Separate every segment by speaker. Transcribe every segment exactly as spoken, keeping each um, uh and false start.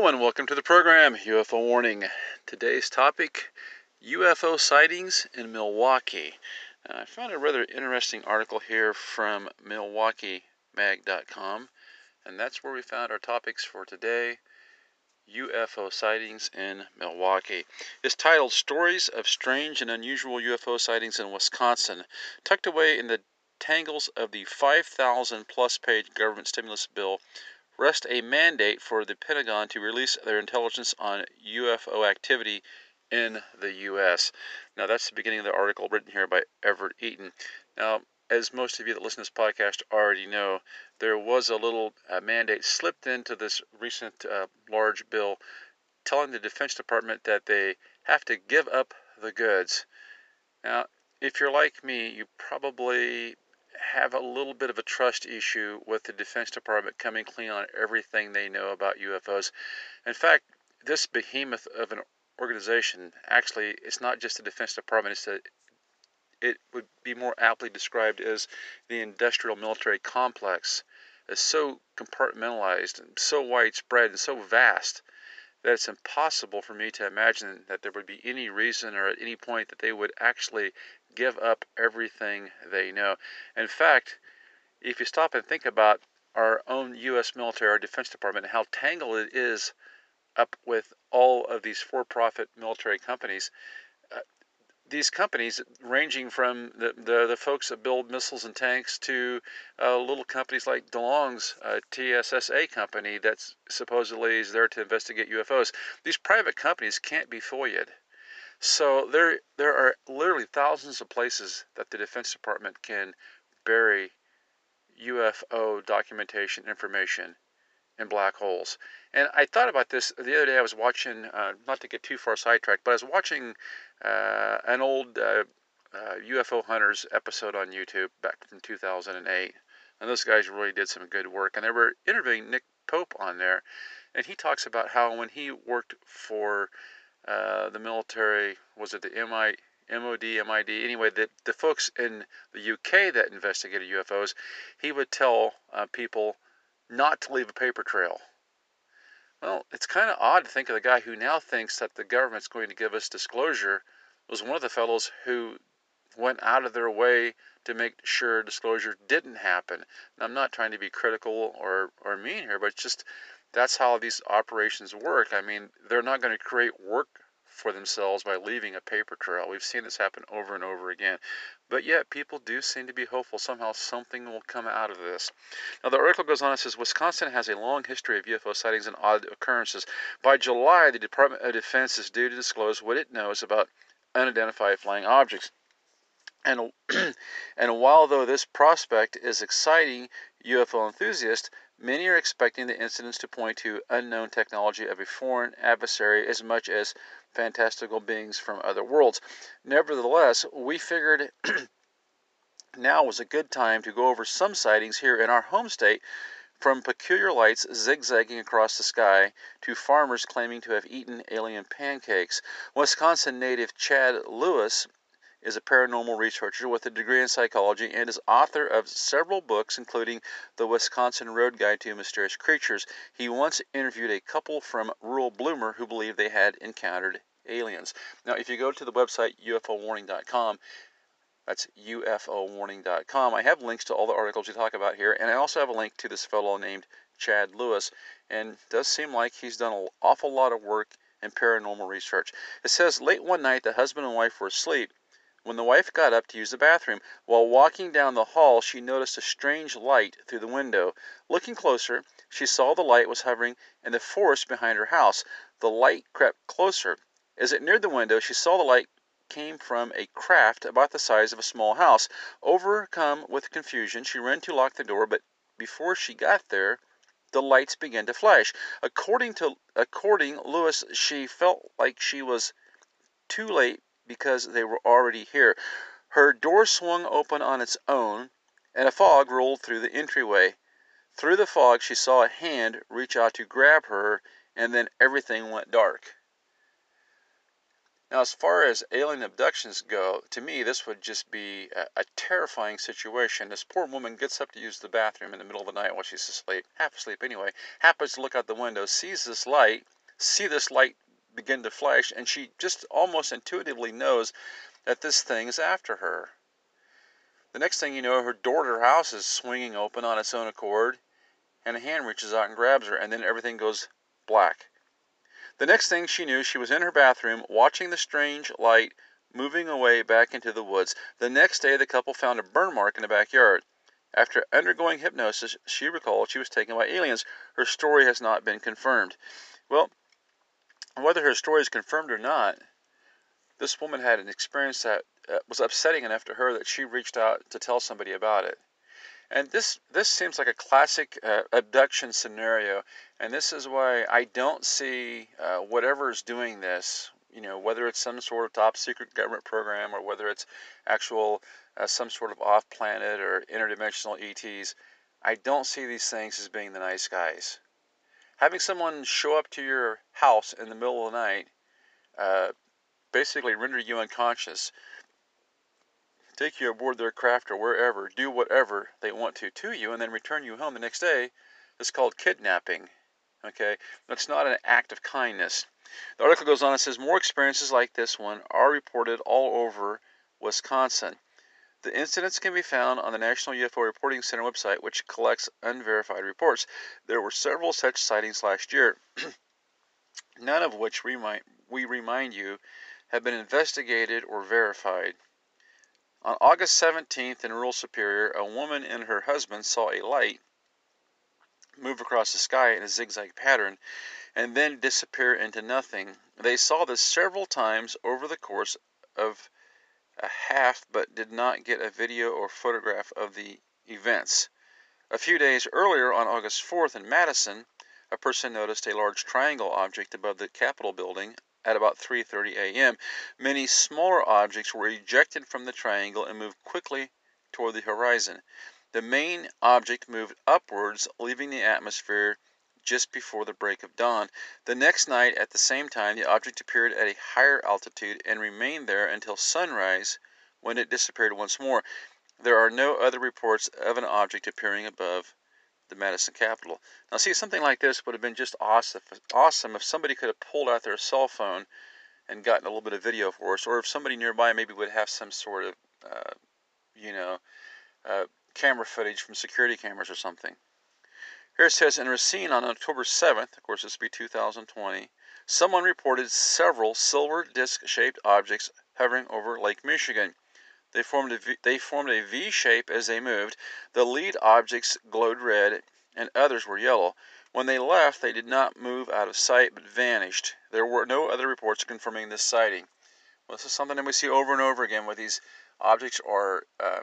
Speaker 1: Hello and welcome to the program, U F O Warning. Today's topic, U F O sightings in Milwaukee. Uh, I found a rather interesting article here from Milwaukee Mag dot com, and that's where we found our topics for today, U F O sightings in Milwaukee. It's titled Stories of Strange and Unusual U F O Sightings in Wisconsin, tucked away in the tangles of the five thousand plus page government stimulus bill rest a mandate for the Pentagon to release their intelligence on U F O activity in the U S. Now, that's the beginning of the article written here by Everett Eaton. Now, as most of you that listen to this podcast already know, there was a little uh, mandate slipped into this recent uh, large bill telling the Defense Department that they have to give up the goods. Now, if you're like me, you probably have a little bit of a trust issue with the Defense Department coming clean on everything they know about U F Os. In fact, this behemoth of an organization, actually, it's not just the Defense Department, it's a, it would be more aptly described as the industrial military complex, is so compartmentalized and so widespread and so vast that it's impossible for me to imagine that there would be any reason or at any point that they would actually give up everything they know. In fact, if you stop and think about our own U S military, our Defense Department, how tangled it is up with all of these for-profit military companies, uh, these companies ranging from the, the, the folks that build missiles and tanks to uh, little companies like DeLong's uh, T S S A company that's supposedly is there to investigate U F Os. These private companies can't be foiled. So there, there are literally thousands of places that the Defense Department can bury U F O documentation information in black holes. And I thought about this the other day. I was watching, uh, not to get too far sidetracked, but I was watching uh, an old uh, uh, U F O Hunters episode on YouTube back from two thousand eight. And those guys really did some good work. And they were interviewing Nick Pope on there. And he talks about how when he worked for uh, the military, was it the M I, M O D, M I D, anyway, the, the folks in the U K that investigated U F Os, he would tell uh, people not to leave a paper trail. Well, it's kind of odd to think of the guy who now thinks that the government's going to give us disclosure was one of the fellows who went out of their way to make sure disclosure didn't happen. And I'm not trying to be critical or, or mean here, but it's just that's how these operations work. I mean, they're not going to create work for themselves by leaving a paper trail. We've seen this happen over and over again. But yet, people do seem to be hopeful somehow something will come out of this. Now, the article goes on and says, Wisconsin has a long history of U F O sightings and odd occurrences. By July, the Department of Defense is due to disclose what it knows about unidentified flying objects. And, and while though this prospect is exciting U F O enthusiasts, many are expecting the incidents to point to unknown technology of a foreign adversary as much as fantastical beings from other worlds. Nevertheless, we figured now was a good time to go over some sightings here in our home state, from peculiar lights zigzagging across the sky to farmers claiming to have eaten alien pancakes. Wisconsin native Chad Lewis is a paranormal researcher with a degree in psychology and is author of several books, including The Wisconsin Road Guide to Mysterious Creatures. He once interviewed a couple from rural Bloomer who believed they had encountered aliens. Now, if you go to the website U F O warning dot com, that's U F O warning dot com, I have links to all the articles we talk about here, and I also have a link to this fellow named Chad Lewis, and it does seem like he's done an awful lot of work in paranormal research. It says, late one night, the husband and wife were asleep when the wife got up to use the bathroom. While walking down the hall, she noticed a strange light through the window. Looking closer, she saw the light was hovering in the forest behind her house. The light crept closer. As it neared the window, she saw the light came from a craft about the size of a small house. Overcome with confusion, she ran to lock the door, but before she got there, the lights began to flash. According to according Lewis, she felt like she was too late because they were already here. Her door swung open on its own, and a fog rolled through the entryway. Through the fog, she saw a hand reach out to grab her, and then everything went dark. Now, as far as alien abductions go, to me, this would just be a, a terrifying situation. This poor woman gets up to use the bathroom in the middle of the night while she's asleep, half asleep anyway, happens to look out the window, sees this light, see this light begin to flash, and she just almost intuitively knows that this thing is after her. The next thing you know, her door to her house is swinging open on its own accord, and a hand reaches out and grabs her, and then everything goes black. The next thing she knew, she was in her bathroom, watching the strange light moving away back into the woods. The next day, the couple found a burn mark in the backyard. After undergoing hypnosis, she recalled she was taken by aliens. Her story has not been confirmed. Well, whether her story is confirmed or not, this woman had an experience that uh, was upsetting enough to her that she reached out to tell somebody about it. And this this seems like a classic uh, abduction scenario, and this is why I don't see uh, whatever is doing this, you know, whether it's some sort of top secret government program or whether it's actual uh, some sort of off-planet or interdimensional E Ts. I don't see these things as being the nice guys. Having someone show up to your house in the middle of the night, uh, basically render you unconscious, take you aboard their craft or wherever, do whatever they want to to you, and then return you home the next day is called kidnapping. Okay? That's not an act of kindness. The article goes on and says more experiences like this one are reported all over Wisconsin. The incidents can be found on the National U F O Reporting Center website, which collects unverified reports. There were several such sightings last year, none of which we, might, we remind you have been investigated or verified. On August seventeenth in rural Superior, a woman and her husband saw a light move across the sky in a zigzag pattern and then disappear into nothing. They saw this several times over the course of a half but did not get a video or photograph of the events. A few days earlier, on August fourth in Madison, a person noticed a large triangle object above the Capitol building at about three thirty a m Many smaller objects were ejected from the triangle and moved quickly toward the horizon. The main object moved upwards, leaving the atmosphere just before the break of dawn. The next night, at the same time, the object appeared at a higher altitude and remained there until sunrise, when it disappeared once more. There are no other reports of an object appearing above the Madison Capitol. Now, see, something like this would have been just awesome, awesome if somebody could have pulled out their cell phone and gotten a little bit of video for us, or if somebody nearby maybe would have some sort of, uh, you know, uh, camera footage from security cameras or something. Here it says, in Racine on October seventh, of course this would be two thousand twenty, someone reported several silver disc-shaped objects hovering over Lake Michigan. They formed a V, they formed a V shape as they moved. The lead objects glowed red, and others were yellow. When they left, they did not move out of sight, but vanished. There were no other reports confirming this sighting. Well, this is something that we see over and over again, where these objects are uh,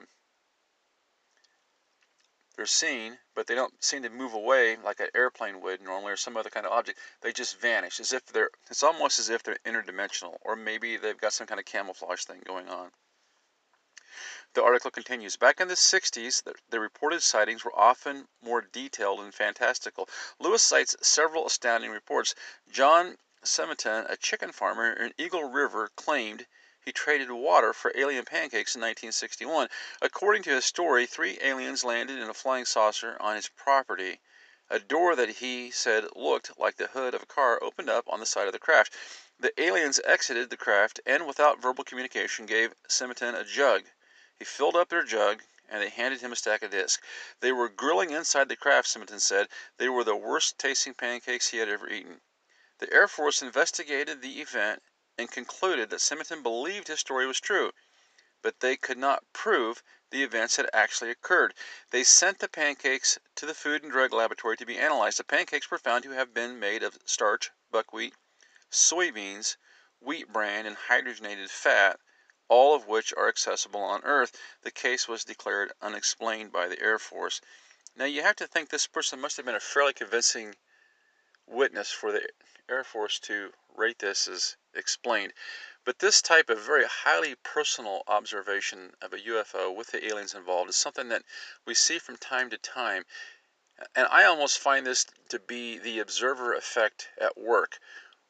Speaker 1: they're seen, but they don't seem to move away like an airplane would normally, or some other kind of object. They just vanish, as if they're. It's almost as if they're interdimensional, or maybe they've got some kind of camouflage thing going on. The article continues, back in the sixties, the, the reported sightings were often more detailed and fantastical. Lewis cites several astounding reports. John Semiton, a chicken farmer in Eagle River, claimed he traded water for alien pancakes in nineteen sixty-one. According to his story, three aliens landed in a flying saucer on his property. A door that he said looked like the hood of a car opened up on the side of the craft. The aliens exited the craft and, without verbal communication, gave Semiton a jug. He filled up their jug, and they handed him a stack of discs. They were grilling inside the craft, Semiton said. They were the worst tasting pancakes he had ever eaten. The Air Force investigated the event and concluded that Semiton believed his story was true, but they could not prove the events had actually occurred. They sent the pancakes to the Food and Drug Laboratory to be analyzed. The pancakes were found to have been made of starch, buckwheat, soybeans, wheat bran, and hydrogenated fat, all of which are accessible on Earth. The case was declared unexplained by the Air Force. Now, you have to think this person must have been a fairly convincing witness for the Air Force to rate this as explained. But this type of very highly personal observation of a U F O with the aliens involved is something that we see from time to time. And I almost find this to be the observer effect at work,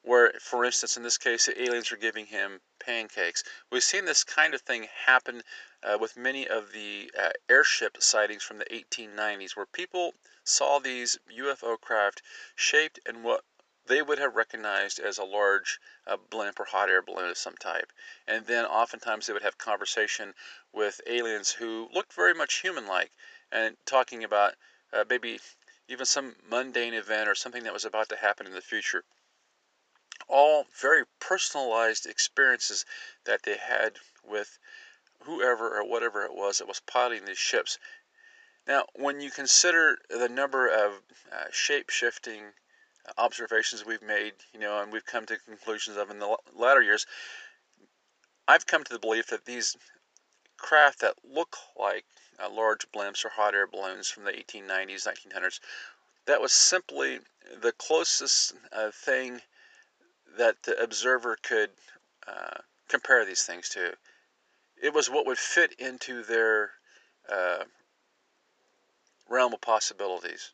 Speaker 1: where, for instance, in this case, the aliens are giving him pancakes. We've seen this kind of thing happen uh, with many of the uh, airship sightings from the eighteen nineties, where people saw these U F O craft shaped in what they would have recognized as a large uh, blimp or hot air balloon of some type. And then oftentimes they would have conversation with aliens who looked very much human-like and talking about uh, maybe even some mundane event or something that was about to happen in the future. All very personalized experiences that they had with whoever or whatever it was that was piloting these ships. Now, when you consider the number of uh, shape-shifting observations we've made, you know, and we've come to conclusions of in the latter years, I've come to the belief that these craft that look like uh, large blimps or hot air balloons from the eighteen nineties, nineteen hundreds, that was simply the closest uh, thing that the observer could uh, compare these things to. It was what would fit into their uh, realm of possibilities.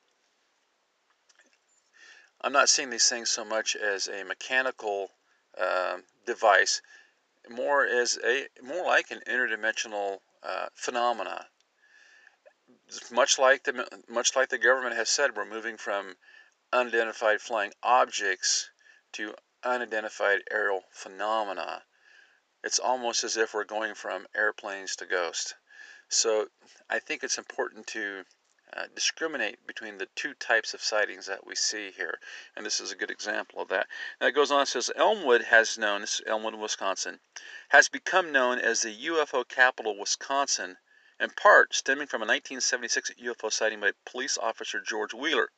Speaker 1: I'm not seeing these things so much as a mechanical uh, device, more as a more like an interdimensional uh, phenomena. Much like the much like the government has said, we're moving from unidentified flying objects to unidentified aerial phenomena. It's almost as if we're going from airplanes to ghosts. So I think it's important to uh, discriminate between the two types of sightings that we see here, and this is a good example of that. Now it goes on and says Elmwood has known, this is Elmwood, Wisconsin, has become known as the U F O capital of Wisconsin, in part stemming from a nineteen seventy-six U F O sighting by police officer George Wheeler.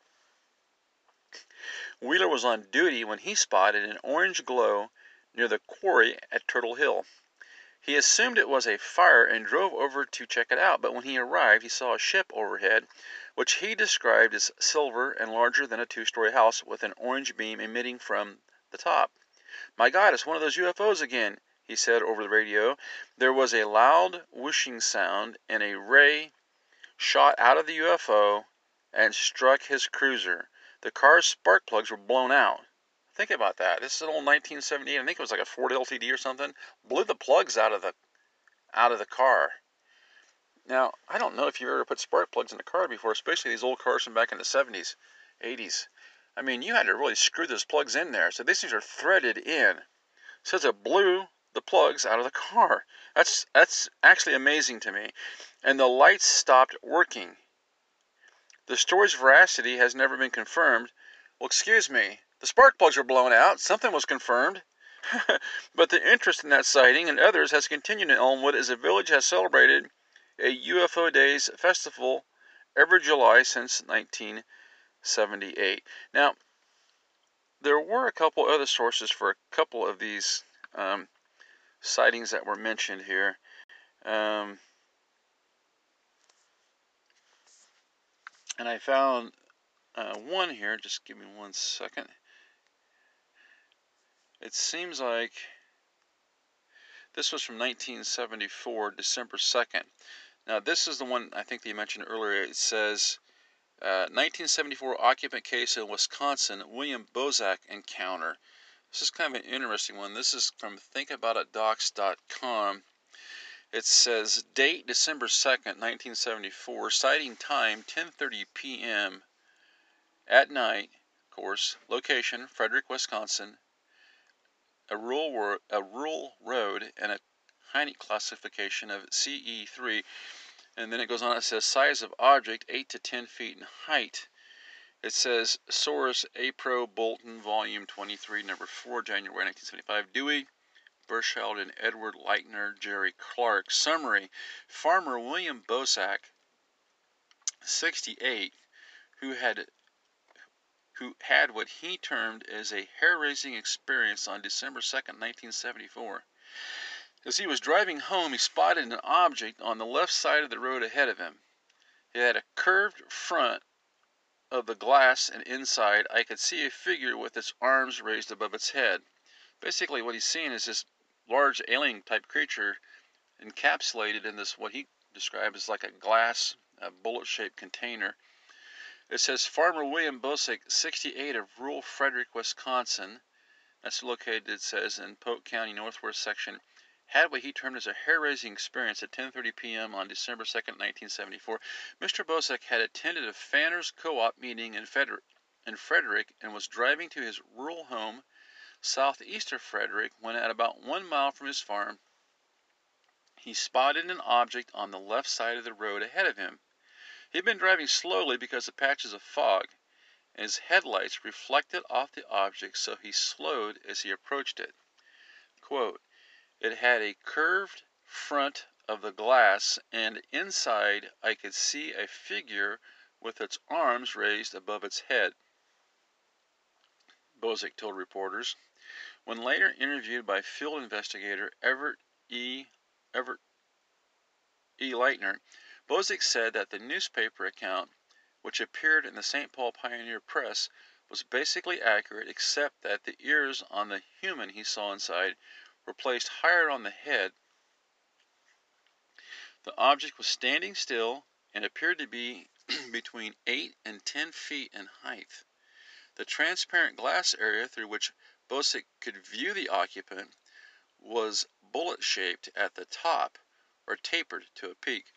Speaker 1: Wheeler was on duty when he spotted an orange glow near the quarry at Turtle Hill. He assumed it was a fire and drove over to check it out, but when he arrived, he saw a ship overhead, which he described as silver and larger than a two-story house with an orange beam emitting from the top. "My God, it's one of those U F Os again," he said over the radio. There was a loud whooshing sound, and a ray shot out of the U F O and struck his cruiser. The car's spark plugs were blown out. Think about that. This is an old nineteen seventy-eight. I think it was like a Ford L T D or something. Blew the plugs out of the out of the car. Now, I don't know if you've ever put spark plugs in a car before, especially these old cars from back in the seventies, eighties. I mean, you had to really screw those plugs in there. So these things are threaded in. It says it blew the plugs out of the car. That's that's actually amazing to me. And the lights stopped working. The story's veracity has never been confirmed. Well, excuse me. The spark plugs were blown out. Something was confirmed. But the interest in that sighting and others has continued in Elmwood as the village has celebrated a U F O Days festival every July since nineteen seventy-eight. Now, there were a couple other sources for a couple of these um, sightings that were mentioned here. Um, and I found uh, one here. Just give me one second. It seems like this was from nineteen seventy-four, December second. Now, this is the one I think that you mentioned earlier. It says, uh, nineteen seventy-four occupant case in Wisconsin, William Bozak encounter. This is kind of an interesting one. This is from think about it docs dot com. It says, date December second, nineteen seventy-four, sighting time ten thirty p m at night, of course, location, Frederick, Wisconsin, a rural, a rural road, and a Heineck classification of C E three. And then it goes on, it says size of object eight to ten feet in height. It says source Apro Bolton, volume twenty-three, number four, January nineteen seventy-five. Dewey, Burcheld, and Edward Leitner, Jerry Clark. Summary: Farmer William Bozak, sixty-eight, who had who had what he termed as a hair-raising experience on December second, nineteen seventy-four. As he was driving home, he spotted an object on the left side of the road ahead of him. It had a curved front of the glass, and inside I could see a figure with its arms raised above its head. Basically what he's seeing is this large alien type creature encapsulated in this, what he described as like a glass a bullet shaped container. It says Farmer William Bozak, sixty-eight, of rural Frederick, Wisconsin, That's located, it says, in Polk County Northwest section, had what he termed as a hair-raising experience at ten thirty p m on December second, nineteen seventy-four. Mister Bozek had attended a Fanners Co-op meeting in, Feder- in Frederick and was driving to his rural home southeast of Frederick when, at about one mile from his farm, he spotted an object on the left side of the road ahead of him. He had been driving slowly because of patches of fog, and his headlights reflected off the object, so he slowed as he approached it. Quote, "It had a curved front of the glass, and inside I could see a figure with its arms raised above its head," Bozek told reporters. When later interviewed by field investigator Everett E. Everett E. Leitner, Bozek said that the newspaper account, which appeared in the Saint Paul Pioneer Press, was basically accurate, except that the ears on the human he saw inside were placed higher on the head. The object was standing still and appeared to be between eight and ten feet in height. The transparent glass area through which Bozek could view the occupant was bullet-shaped at the top, or tapered to a peak.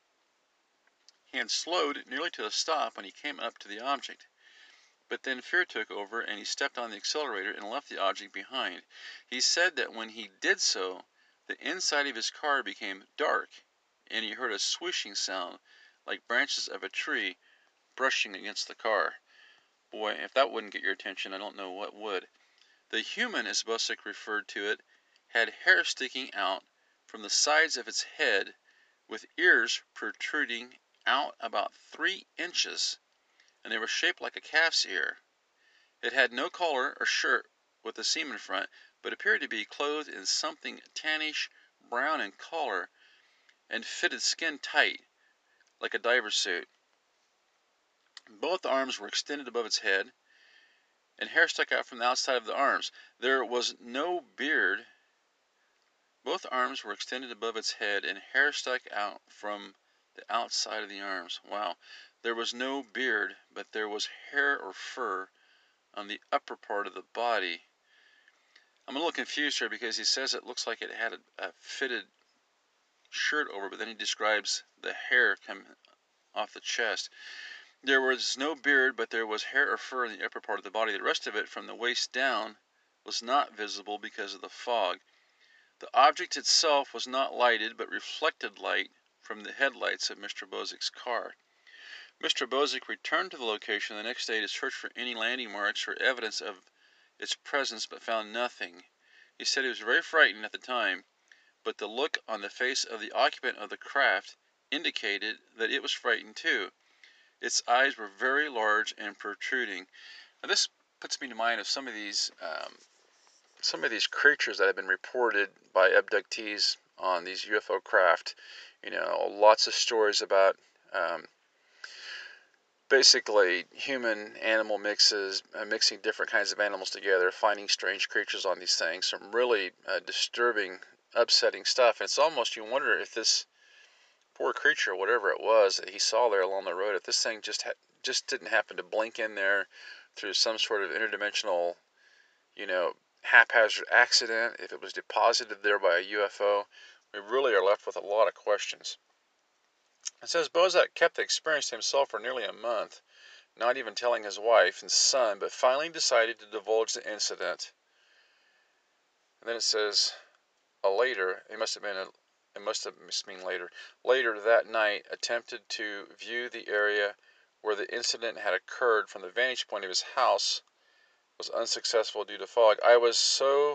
Speaker 1: He had slowed nearly to a stop when he came up to the object, but then fear took over and he stepped on the accelerator and left the object behind. He said that when he did so, the inside of his car became dark, and he heard a swishing sound like branches of a tree brushing against the car. Boy, if that wouldn't get your attention, I don't know what would. The human, as Bozek referred to it, had hair sticking out from the sides of its head, with ears protruding out about three inches, and they were shaped like a calf's ear. It had no collar or shirt with a seam in front, but appeared to be clothed in something tannish brown in color and fitted skin tight, like a diver's suit. Both arms were extended above its head, and hair stuck out from the outside of the arms. There was no beard. Both arms were extended above its head, and hair stuck out from the outside of the arms. Wow. There was no beard, but there was hair or fur on the upper part of the body. I'm a little confused here because he says it looks like it had a, a fitted shirt over, but then he describes the hair coming off the chest. There was no beard, but there was hair or fur in the upper part of the body. The rest of it, from the waist down, was not visible because of the fog. The object itself was not lighted, but reflected light from the headlights of Mister Bozek's car. Mister Bozek returned to the location the next day to search for any landing marks or evidence of its presence, but found nothing. He said he was very frightened at the time, but the look on the face of the occupant of the craft indicated that it was frightened too. Its eyes were very large and protruding. Now, this puts me to mind of some of these um, some of these creatures that have been reported by abductees on these U F O craft. You know, lots of stories about um, basically human animal mixes, uh, mixing different kinds of animals together, finding strange creatures on these things. Some really uh, disturbing, upsetting stuff. And it's almost, you wonder if this poor creature, whatever it was that he saw there along the road, if this thing just ha- just didn't happen to blink in there through some sort of interdimensional, you know, haphazard accident, if it was deposited there by a U F O, we really are left with a lot of questions. It says Bozek kept the experience to himself for nearly a month, not even telling his wife and son, but finally decided to divulge the incident. And then it says, a later, it must have been a, it must have must mean later, later that night, attempted to view the area where the incident had occurred from the vantage point of his house, was unsuccessful due to fog. I was so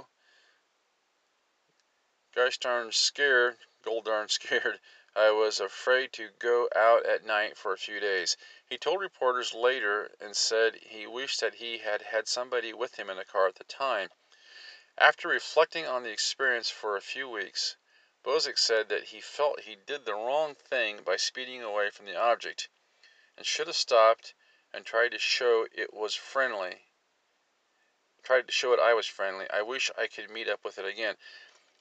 Speaker 1: gosh darn scared, gold darn scared, I was afraid to go out at night for a few days. He told reporters later and said he wished that he had had somebody with him in the car at the time. After reflecting on the experience for a few weeks, Bozek said that he felt he did the wrong thing by speeding away from the object, and should have stopped and tried to show it was friendly. Tried to show it I was friendly. I wish I could meet up with it again.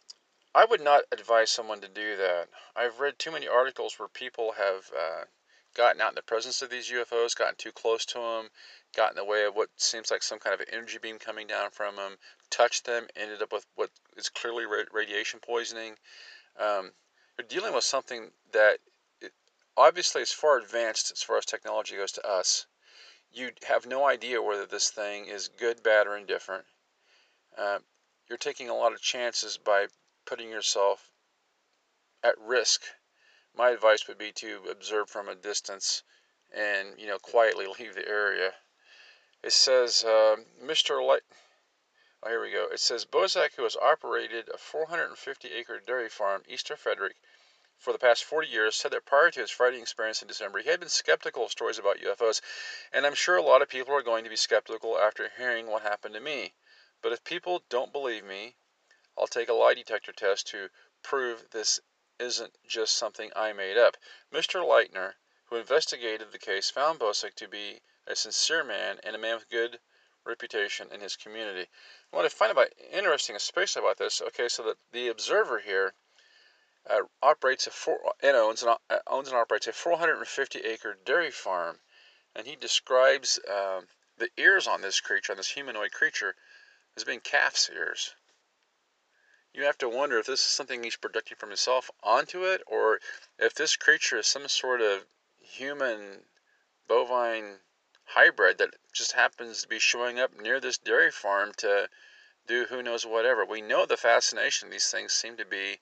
Speaker 1: I would not advise someone to do that. I've read too many articles where people have uh, gotten out in the presence of these U F Os, gotten too close to them, got in the way of what seems like some kind of energy beam coming down from them, touched them, ended up with what is clearly radiation poisoning. Um, you're dealing with something that it, obviously is far advanced as far as technology goes to us. You have no idea whether this thing is good, bad, or indifferent. Uh, you're taking a lot of chances by putting yourself at risk. My advice would be to observe from a distance and, you know, quietly leave the area. It says, uh, Mister Light. Oh, here we go. It says Bozak, who has operated a four hundred fifty acre dairy farm east of Frederick for the past forty years, said that prior to his frightening experience in December, he had been skeptical of stories about U F Os. And I'm sure a lot of people are going to be skeptical after hearing what happened to me. But if people don't believe me, I'll take a lie detector test to prove this isn't just something I made up. Mister Leitner, who investigated the case, found Bozak to be a sincere man and a man with good reputation in his community. What I find about interesting, especially about this, okay, so that the observer here uh, operates a four and owns and uh, owns and operates a four hundred fifty acre dairy farm, and he describes um, the ears on this creature, on this humanoid creature, as being calf's ears. You have to wonder if this is something he's projecting from himself onto it, or if this creature is some sort of human bovine hybrid that just happens to be showing up near this dairy farm to do who knows whatever. We know the fascination these things seem to be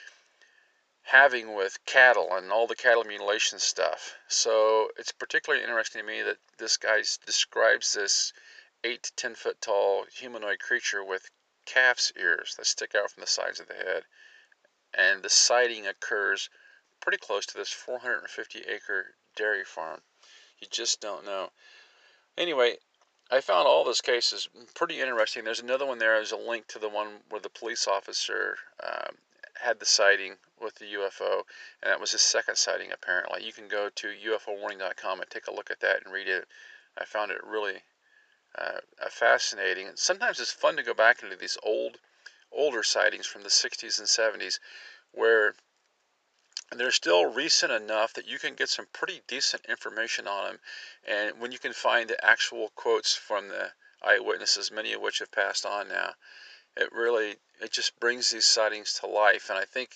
Speaker 1: having with cattle and all the cattle mutilation stuff. So it's particularly interesting to me that this guy describes this eight to ten foot tall humanoid creature with calf's ears that stick out from the sides of the head. And the sighting occurs pretty close to this four hundred fifty acre dairy farm. You just don't know. Anyway, I found all those cases pretty interesting. There's another one there. There's a link to the one where the police officer um, had the sighting with the U F O, and that was his second sighting apparently. You can go to U F O warning dot com and take a look at that and read it. I found it really uh, fascinating. And sometimes it's fun to go back into these old, older sightings from the sixties and seventies where they're still recent enough that you can get some pretty decent information on them. And when you can find the actual quotes from the eyewitnesses, many of which have passed on now, it really, it just brings these sightings to life. And I think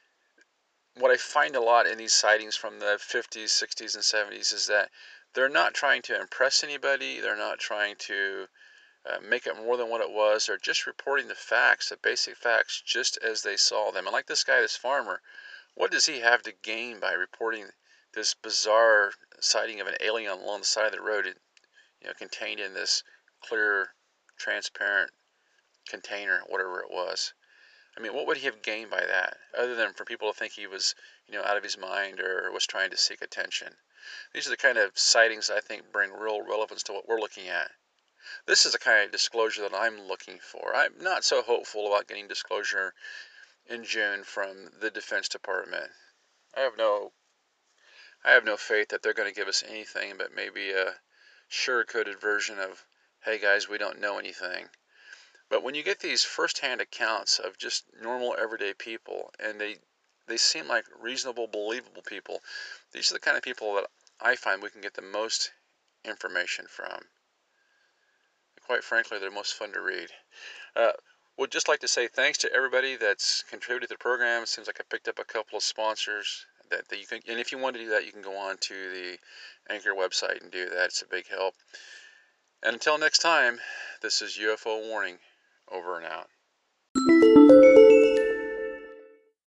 Speaker 1: what I find a lot in these sightings from the fifties, sixties, and seventies is that they're not trying to impress anybody. They're not trying to uh, make it more than what it was. They're just reporting the facts, the basic facts, just as they saw them. And like this guy, this farmer, what does he have to gain by reporting this bizarre sighting of an alien along the side of the road, you know, contained in this clear, transparent container, whatever it was? I mean, what would he have gained by that, other than for people to think he was, you know, out of his mind or was trying to seek attention? These are the kind of sightings I think bring real relevance to what we're looking at. This is the kind of disclosure that I'm looking for. I'm not so hopeful about getting disclosure in June from the Defense Department. I have no I have no faith that they're going to give us anything but maybe a sugar-coated version of, hey guys, we don't know anything. But when you get these first-hand accounts of just normal everyday people, and they they seem like reasonable, believable people, these are the kind of people that I find we can get the most information from. Quite frankly, they're most fun to read. Uh, would just like to say thanks to everybody that's contributed to the program. It seems like I picked up a couple of sponsors that, that you can, and if you want to do that, you can go on to the Anchor website and do that. It's a big help. And until next time, this is U F O Warning, over and out.